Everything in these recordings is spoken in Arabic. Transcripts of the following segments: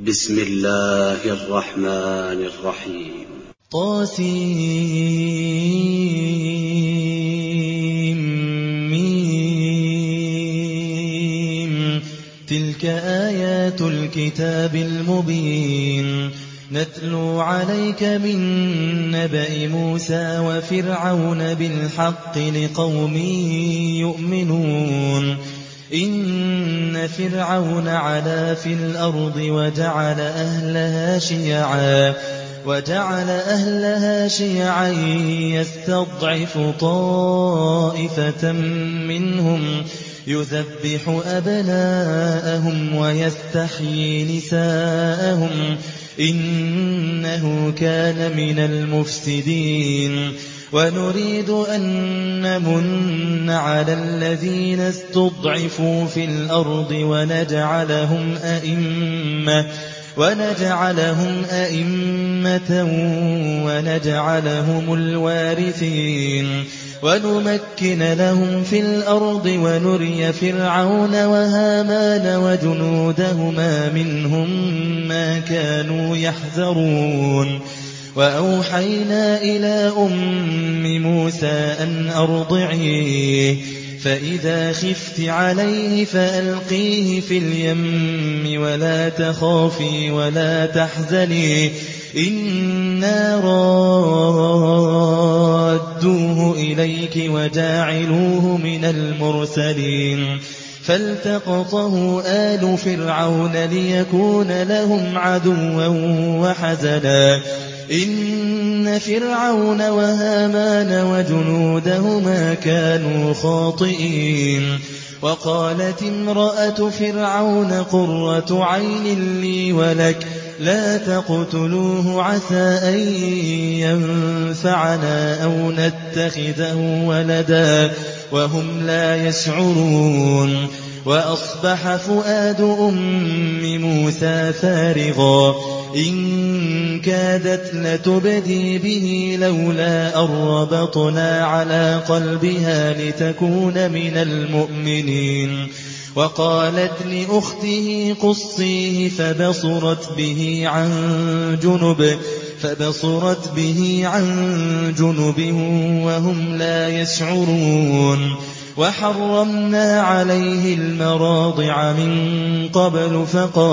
بسم الله الرحمن الرحيم. طاسيم. تلك آيات الكتاب المبين. نتلو عليك من نبأ موسى وفرعون بالحق لقوم يؤمنون. إن فرعون علا في الأرض وجعل أهلها شيعا يستضعف طائفة منهم يذبح أبناءهم ويستحيي نساءهم إنه كان من المفسدين. ونريد أن نمن على الذين استضعفوا في الأرض ونجعلهم أئمة ونجعلهم الوارثين ونمكن لهم في الأرض ونري فرعون وهامان وجنودهما منهم ما كانوا يحذرون. وأوحينا إلى أم موسى أن أرضعيه فإذا خفت عليه فألقيه في اليم ولا تخافي ولا تحزني إنا رادوه إليك وجاعلوه من المرسلين. فالتقطه آل فرعون ليكون لهم عدوا وحزنا إن فرعون وهامان وجنودهما كانوا خاطئين. وقالت امرأة فرعون قرة عين لي ولك لا تقتلوه عسى أن ينفعنا أو نتخذه ولدا وهم لا يشعرون. وأصبح فؤاد أم موسى فارغا إن كادت لتبدي به لولا أن ربطنا على قلبها لتكون من المؤمنين. وقالت لأخته قصيه فبصرت به عن جنب وهم لا يشعرون. وحرمنا عليه المراضع من قبل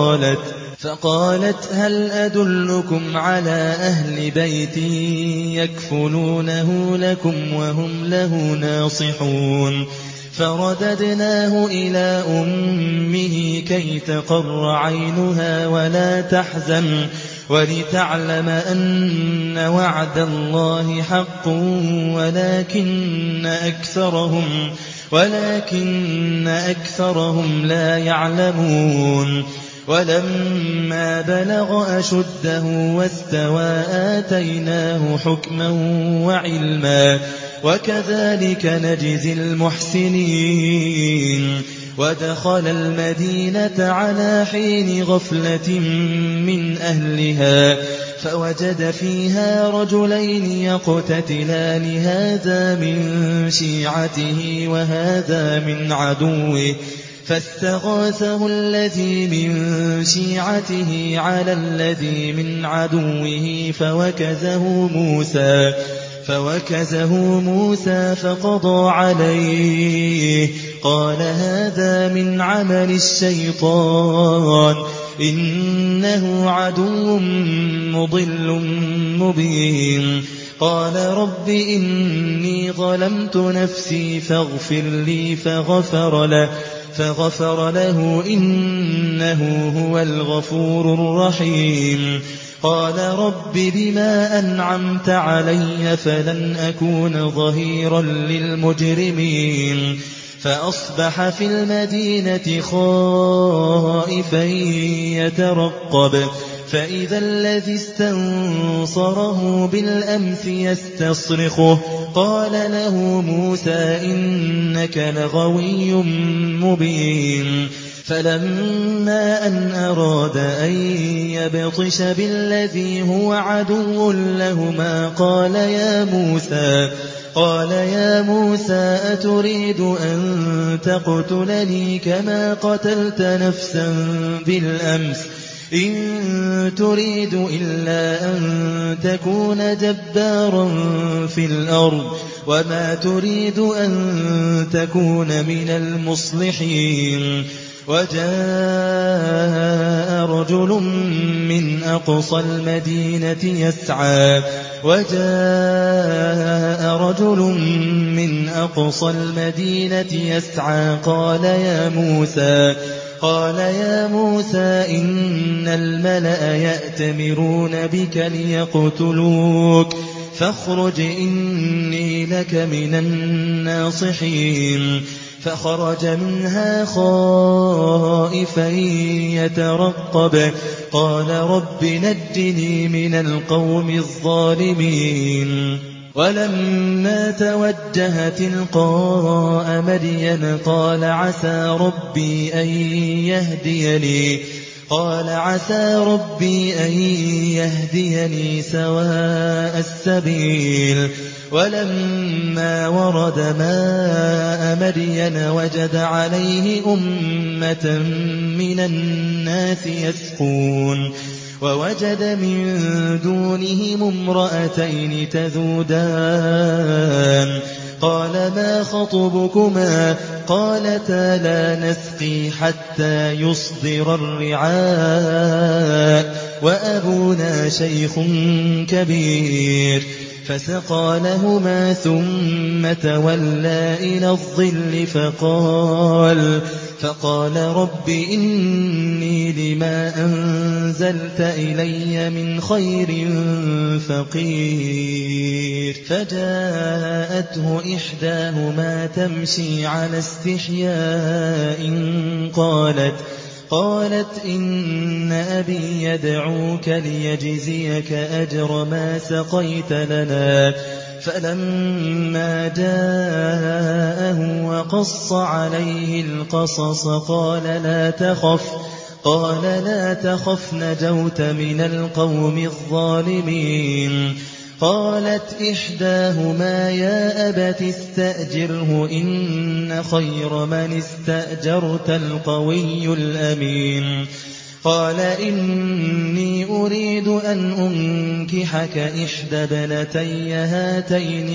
فقالت هل أدلكم على أهل بيت يكفلونه لكم وهم له ناصحون. فرددناه إلى أمه كي تقر عينها ولا تحزن ولتعلم أن وعد الله حق ولكن أكثرهم لا يعلمون. ولما بلغ أشده واستوى آتيناه حكما وعلما وكذلك نجزي المحسنين. ودخل المدينة على حين غفلة من أهلها فوجد فيها رجلين يقتتلان هذا من شيعته وهذا من عدوه فاستغاثه الذي من شيعته على الذي من عدوه فوكزه موسى فقضى عليه قال هذا من عمل الشيطان إنه عدو مضل مبين. قال رب إني ظلمت نفسي فاغفر لي فغفر له إنه هو الغفور الرحيم. قال رب بما أنعمت علي فلن أكون ظهيرا للمجرمين. فأصبح في المدينة خائفا يترقب فإذا الذي استنصره بالأمس يستصرخه قال له موسى إنك لغوي مبين. فلما أن أراد أن يبطش بالذي هو عدو لهما قال يا موسى أتريد أن تقتلني كما قتلت نفسا بالأمس إن تريد إلا أن تكون جبارا في الأرض وما تريد أن تكون من المصلحين. وجاء رجل من أقصى المدينة يسعى قال يا موسى إن الملأ يأتمرون بك ليقتلوك فاخرج إني لك من الناصحين. فخرج منها خائفا يترقب قال رب نجني من القوم الظالمين. ولما توجه تلقاء مدين قال عسى ربي أن يهديني سواء السبيل. ولما ورد ماء مدين وجد عليه أمة من الناس يسقون ووجد من دونهم امرأتين تذودان قال ما خطبكما قالتا لا نسقي حتى يصدر الرعاء وأبونا شيخ كبير. فسقى لهما ثم تولى إلى الظل فقال رب إني لما أنزلت إلي من خير فقير. فجاءته إحداهما تمشي على استحياء قالت إن أبي يدعوك ليجزيك أجر ما سقيت لنا. فلما جاءه وقص عليه القصص قال لا تخف نجوت من القوم الظالمين. قالت إحداهما يا أبت استأجره إن خير من استأجرت القوي الأمين. قال إني أريد أن أنكحك إحدى ابنتي هاتين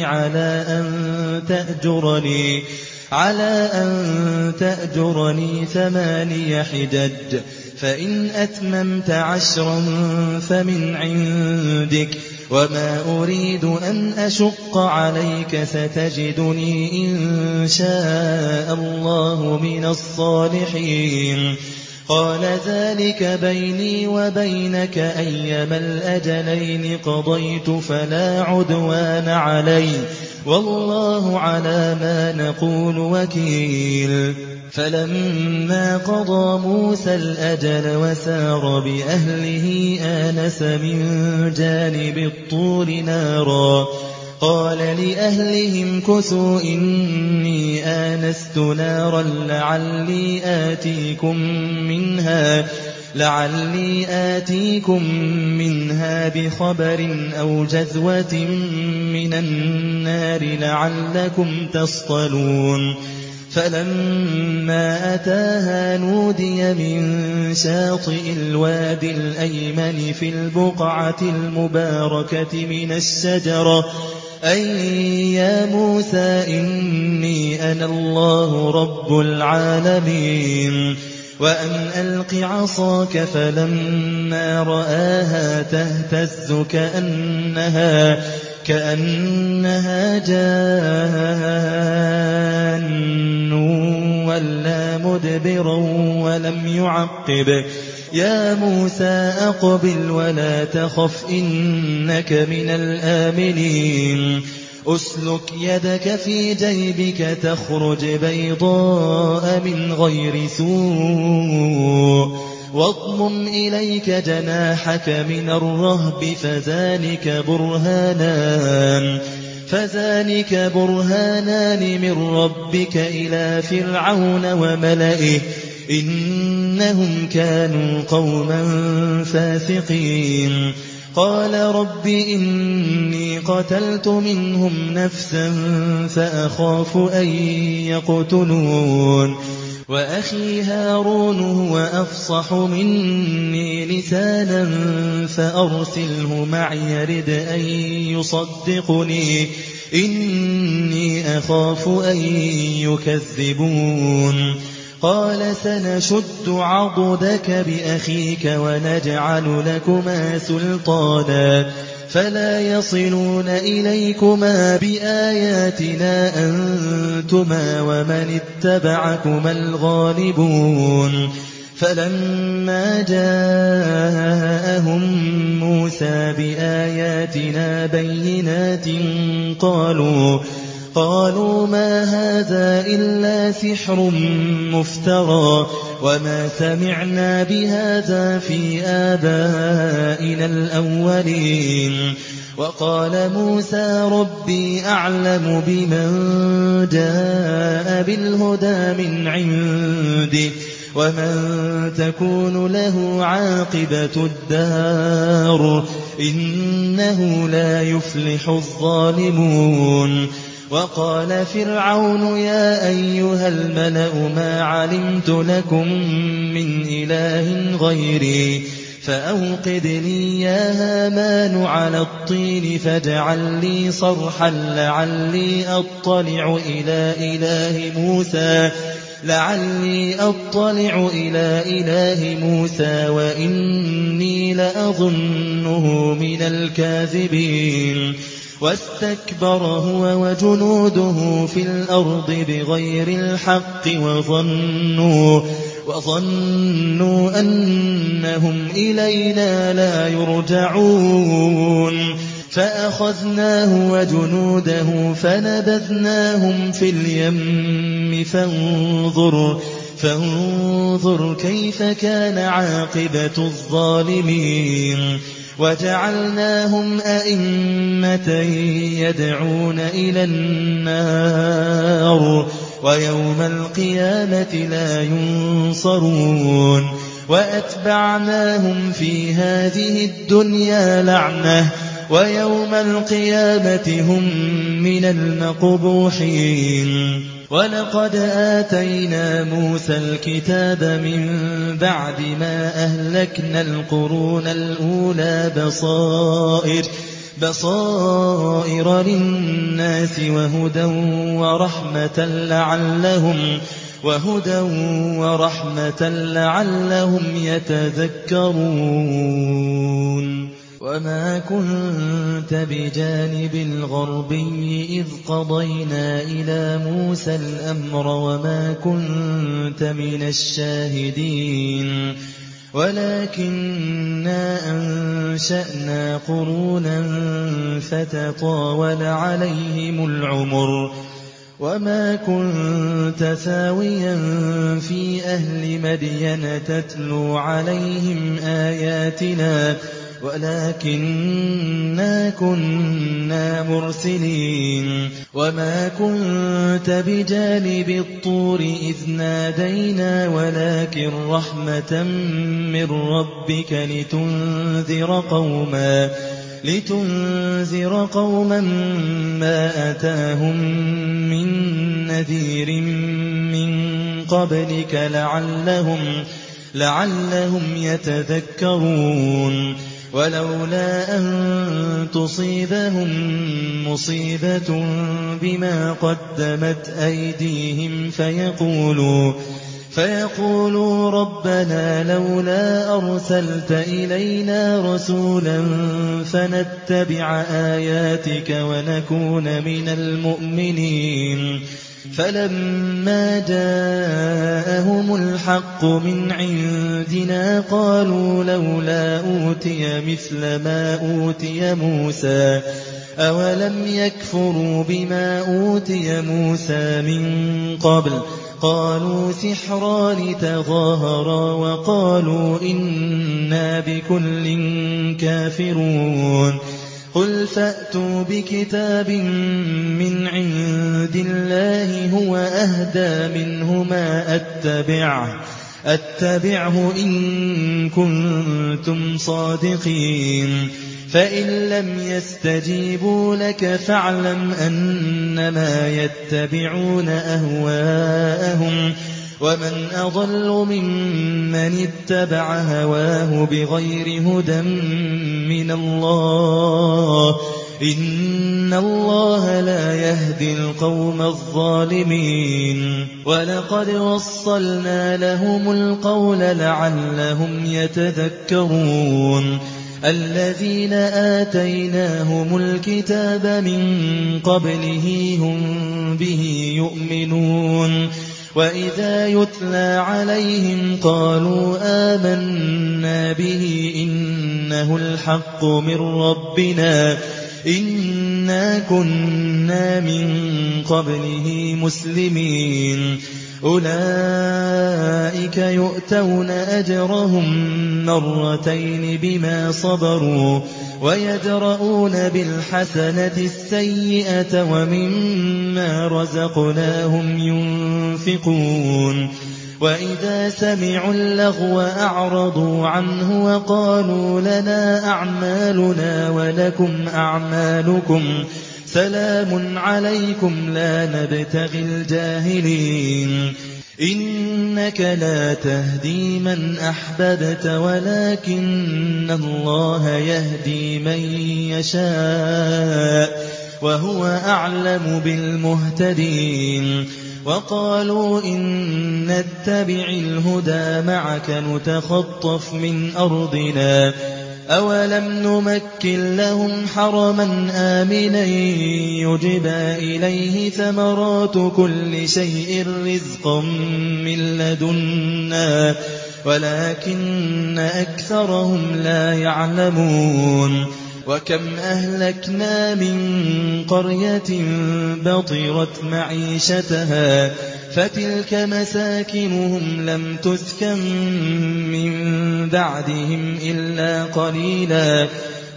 على أن تأجرني 8 حجج فإن أتممت 10 فمن عندك وما أريد أن أشق عليك ستجدني إن شاء الله من الصالحين. قال ذلك بيني وبينك أيما الأجلين قضيت فلا عدوان علي والله على ما نقول وكيل. فلما قضى موسى الأجل وسار بأهله آنس من جانب الطور نارا قال لأهلهم كثوا إني آنست نارا لعلي آتيكم منها بخبر أو جذوة من النار لعلكم تصطلون. فلما أتاها نودي من شاطئ الوادي الأيمن في البقعة المباركة من الشجرة أي يا موسى إني أنا الله رب العالمين. وأن ألق عصاك فلما رآها تهتز كأنها جان ولا مدبرا ولم يعقب. يا موسى أقبل ولا تخف إنك من الآمنين. أسلك يدك في جيبك تخرج بيضاء من غير سوء واضمم إليك جناحك من الرهب فذلك برهانان من ربك إلى فرعون وملئه إنهم كانوا قوما فاسقين. قال رب إني قتلت منهم نفسا فأخاف أن يقتلون وأخي هارون هو أفصح مني لسانا فأرسله معي رد أن يصدقني إني أخاف أن يكذبون قال سنشد عضدك بأخيك ونجعل لكما سلطانا فلا يصلون إليكما بآياتنا أنتما ومن اتبعكما الغالبون فلما جاءهم موسى بآياتنا بينات قالوا ما هذا إلا سحر مفترى وما سمعنا بهذا في آبائنا الأولين وقال موسى ربي أعلم بمن جاء بالهدى من عنده ومن تكون له عاقبة الدار إنه لا يفلح الظالمون وقال فرعون يا أيها الملأ ما علمت لكم من إله غيري فأوقد لي يا هامان على الطين فاجعل لي صرحا لعلي أطلع إلى إله موسى وإني لأظنه من الكاذبين واستكبر هو وجنوده في الأرض بغير الحق وظنوا أنهم إلينا لا يرجعون فأخذناه وجنوده فنبذناهم في اليم فانظر كيف كان عاقبة الظالمين وجعلناهم أئمة يدعون إلى النار ويوم القيامة لا ينصرون وأتبعناهم في هذه الدنيا لعنة ويوم القيامة هم من المقبوحين ولقد آتينا موسى الكتاب من بعد ما أهلكنا القرون الأولى بصائر للناس وهدى ورحمة لعلهم يتذكرون وما كنت بجانب الغربي إذ قضينا إلى موسى الأمر وما كنت من الشاهدين ولكننا أنشأنا قرونا فتطاول عليهم العمر وما كنت ثاويا في أهل مدين تتلو عليهم آياتنا ولكننا كنا مرسلين وما كنت بجانب الطور إذ نادينا ولكن رحمة من ربك لتنذر قوما ما أتاهم من نذير من قبلك لعلهم يتذكرون ولولا أن تصيبهم مصيبة بما قدمت أيديهم فيقولوا ربنا لولا أرسلت إلينا رسولا فنتبع آياتك ونكون من المؤمنين فلما جاءهم الحق من عندنا قالوا لولا أوتي مثل ما أوتي موسى أولم يكفروا بما أوتي موسى من قبل قالوا سحران تظاهرا وقالوا إنا بكل كافرون قل فأتوا بكتاب من عند الله هو أهدى منهما أتبعه إن كنتم صادقين فإن لم يستجيبوا لك فاعلم أنما يتبعون أهواءهم ومن أضل ممن اتبع هواه بغير هدى من الله إن الله لا يهدي القوم الظالمين ولقد وصلنا لهم القول لعلهم يتذكرون الذين آتيناهم الكتاب من قبله هم به يؤمنون وإذا يتلى عليهم قالوا آمنا به إنه الحق من ربنا إنا كنا من قبله مسلمين أولئك يؤتون أجرهم مرتين بما صبروا ويدرؤون بالحسنة السيئة ومما رزقناهم ينفقون وإذا سمعوا اللغو أعرضوا عنه وقالوا لنا أعمالنا ولكم أعمالكم سلام عليكم لا نبتغي الجاهلين إنك لا تهدي من أحببت ولكن الله يهدي من يشاء وهو أعلم بالمهتدين وقالوا إن نتبع الهدى معك نتخطف من أرضنا أولم نمكن لهم حرما آمنا يجبى إليه ثمرات كل شيء رزقا من لدنا ولكن أكثرهم لا يعلمون وكم أهلكنا من قرية بطرت معيشتها فتلك مساكنهم لم تسكن من بعدهم إلا قليلا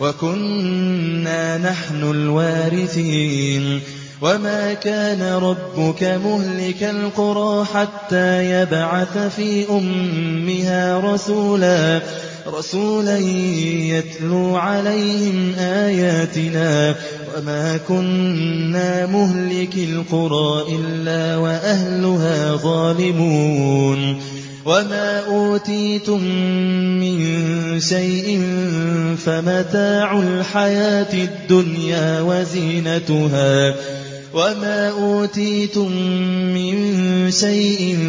وكنا نحن الوارثين وما كان ربك مهلك القرى حتى يبعث في أمها رسولا يتلو عليهم آياتنا وما كنا مهلك القرى إلا وأهلها ظالمون وما أوتيتم من شيء فمتاع الحياة الدنيا وزينتها وما أوتيتم من شيء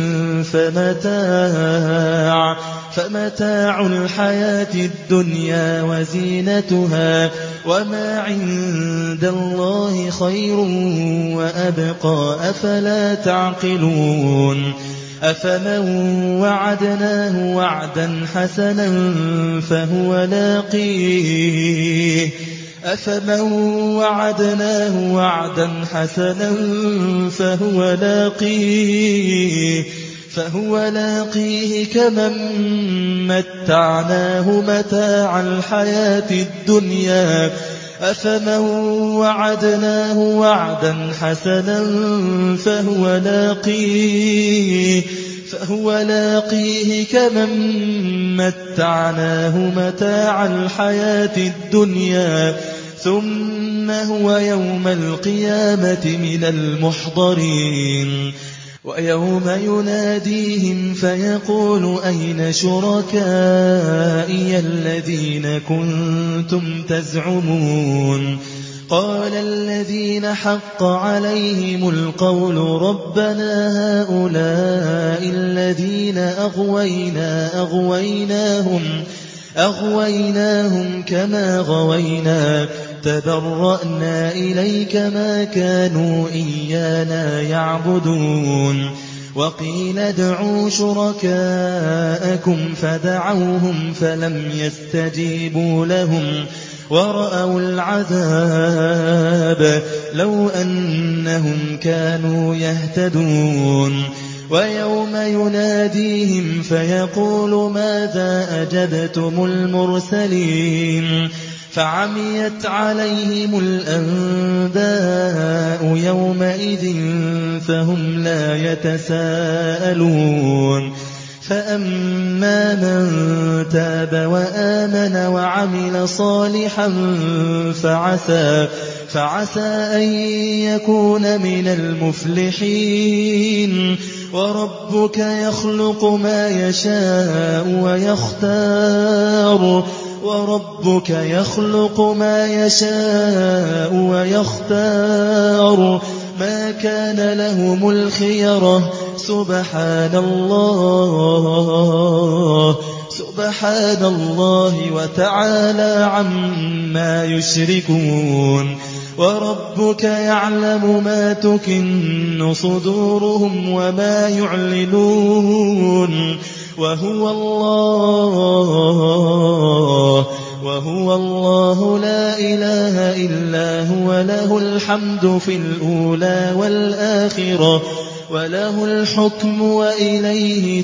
فمتاع الحياة الدنيا وزينتها وما عند الله خير وأبقى أفلا تعقلون أفمن وعدناه وعدا حسنا فهو لاقيه فهو لاقيه كمن متعناه متاع الحياة الدنيا أفمن وعدناه وعدا حسنا فهو لاقيه كمن متعناه متاع الحياة الدنيا ثم هو يوم القيامة من المحضرين ويوم يناديهم فيقول أين شركائي الذين كنتم تزعمون قال الذين حق عليهم القول ربنا هؤلاء الذين أغويناهم كما غوينا تبرأنا إليك ما كانوا إيانا يعبدون وقيل ادعوا شركاءكم فدعوهم فلم يستجيبوا لهم ورأوا العذاب لو أنهم كانوا يهتدون ويوم يناديهم فيقول ماذا أجبتم المرسلين فعميت عليهم الأنباء يومئذ فهم لا يتساءلون فأما من تاب وآمن وعمل صالحا فعسى أن يكون من المفلحين وربك يخلق ما يشاء ويختار وربك يخلق ما يشاء ويختار ما كان لهم الخيرة سبحان الله وتعالى عما يشركون وربك يعلم ما تكن صدورهم وما يعلنون وهو الله لا إله إلا هو له الحمد في الأولى والآخرة وله الحكم وإليه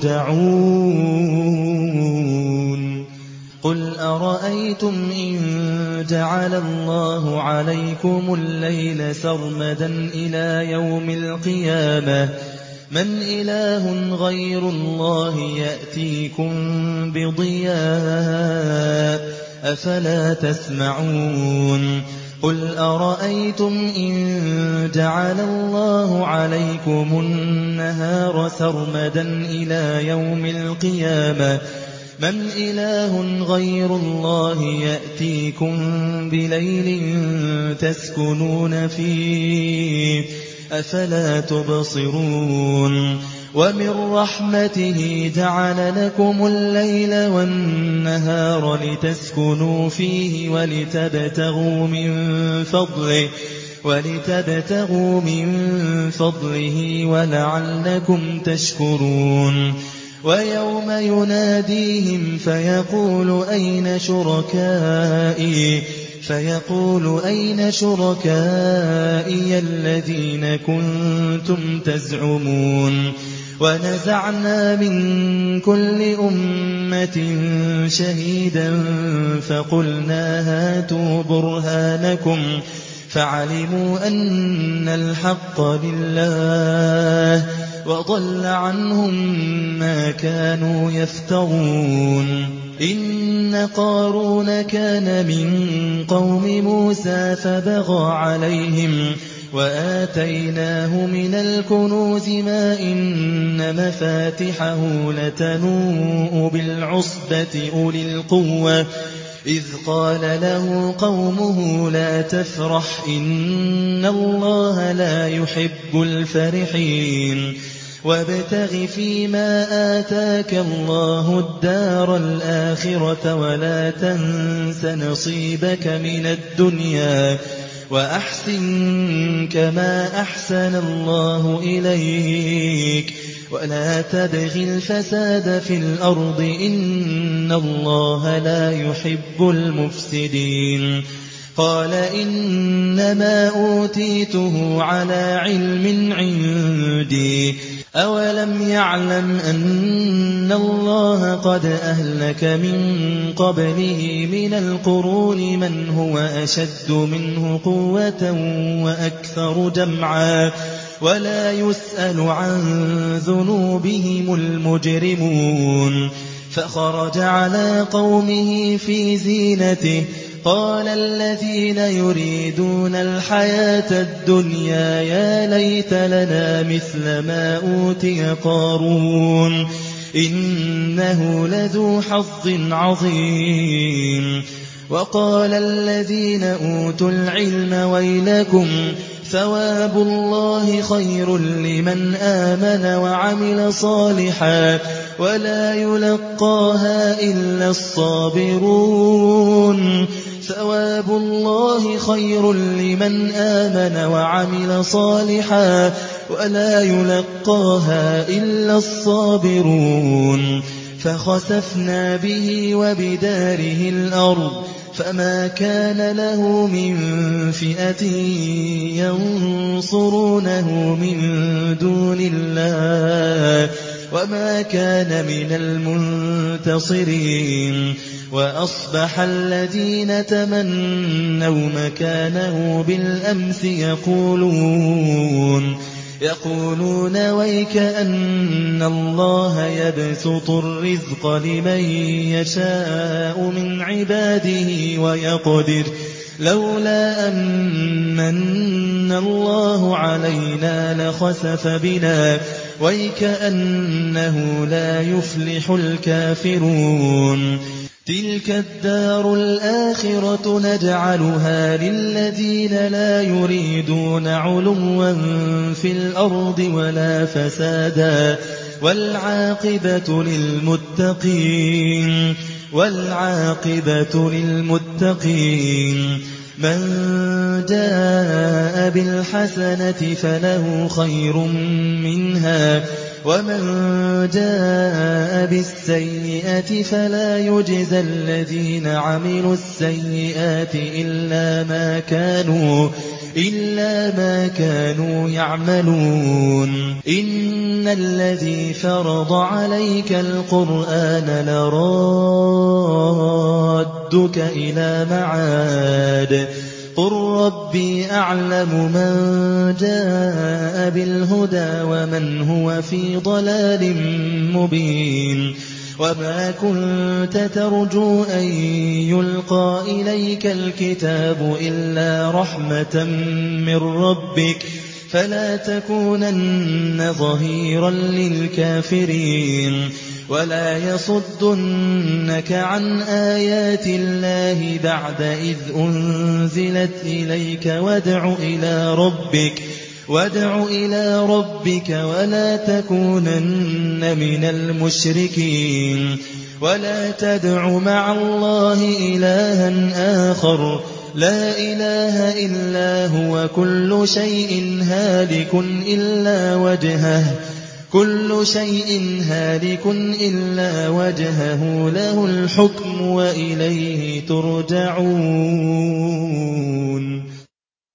ترجعون قل أرأيتم إن جعل الله عليكم الليل سرمدا إلى يوم القيامة من إله غير الله يأتيكم بضياء أفلا تسمعون قل أرأيتم إن جعل الله عليكم النهار سرمدا إلى يوم القيامة من إله غير الله يأتيكم بليل تسكنون فيه أفلا تبصرون ومن رحمته جعل لكم الليل والنهار لتسكنوا فيه ولتبتغوا من فضله ولعلكم تشكرون ويوم يناديهم فيقول أين شركائي الذين كنتم تزعمون ونزعنا من كل أمة شهيدا فقلنا هاتوا برهانكم فعلموا أن الحق لله وضل عنهم ما كانوا يفترون إن قارون كان من قوم موسى فبغى عليهم وآتيناه من الكنوز ما إن مفاتحه لتنوء بالعصبة أولي القوة إذ قال له قومه لا تفرح إن الله لا يحب الفرحين وابتغ فيما آتاك الله الدار الآخرة ولا تنس نصيبك من الدنيا وأحسن كما أحسن الله إليك ولا تبغ الفساد في الأرض إن الله لا يحب المفسدين قال إنما أوتيته على علم عندي أولم يعلم أن الله قد أهلك من قبله من القرون من هو أشد منه قوة وأكثر جمعا ولا يسأل عن ذنوبهم المجرمون فخرج على قومه في زينته قال الذين يريدون الحياة الدنيا يا ليت لنا مثل ما أوتي قارون إنه لذو حظ عظيم وقال الذين أوتوا العلم ويلكم ثواب الله خير لمن آمن وعمل صالحا ولا يلقاها إلا الصابرون ثواب الله خير لمن آمن وعمل صالحا ولا يلقاها إلا الصابرون فخسفنا به وبداره الأرض فما كان له من فئة ينصرونه من دون الله وما كان من المنتصرين وأصبح الذين تمنوا مكانه بالأمس يقولون ويك أن الله يبسط الرزق لمن يشاء من عباده ويقدر لولا أمن الله علينا لخسف بنا وَيْكَأَنَّهُ لَا يُفْلِحُ الْكَافِرُونَ تِلْكَ الدَّارُ الْآخِرَةُ نَجْعَلُهَا لِلَّذِينَ لَا يُرِيدُونَ عُلُوًّا فِي الْأَرْضِ وَلَا فَسَادًا وَالْعَاقِبَةُ لِلْمُتَّقِينَ مَنْ جَاءَ بِالْحَسَنَةِ فَلَهُ خَيْرٌ مِنْهَا وَمَنْ جَاءَ بِالسَّيِّئَةِ فَلَا يُجْزَى الَّذِينَ عَمِلُوا السَّيِّئَاتِ إِلَّا مَا كَانُوا يَعْمَلُونَ إِنَّ الَّذِي فَرَضَ عَلَيْكَ الْقُرْآنَ لَرَادُّكَ إِلَىٰ مَعَادٍ قُل رَّبِّي أَعْلَمُ مَن جَاءَ بِالْهُدَىٰ وَمَنْ هُوَ فِي ضَلَالٍ مُّبِينٍ وَمَا كُنتَ تَرْجُو أَن يُلْقَىٰ إِلَيْكَ الْكِتَابُ إِلَّا رَحْمَةً مِّن رَّبِّكَ فَلَا تَكُونَنَّ ظَهِيرًا لِّلْكَافِرِينَ وَلَا يَصُدُّنَّكَ عَنْ آيَاتِ اللَّهِ بَعْدَ إِذْ أُنزِلَتْ إِلَيْكَ وَادْعُ إِلَىٰ رَبِّكَ وَلَا تَكُونَنَّ مِنَ الْمُشْرِكِينَ وَلَا تَدْعُ مَعَ اللَّهِ إِلَٰهًا آخَرَ لَا إِلَٰهَ إِلَّا هُوَ كُلُّ شَيْءٍ هَالِكٌ إِلَّا وَجْهَهُ لَهُ الْحُكْمُ وَإِلَيْهِ تُرْجَعُونَ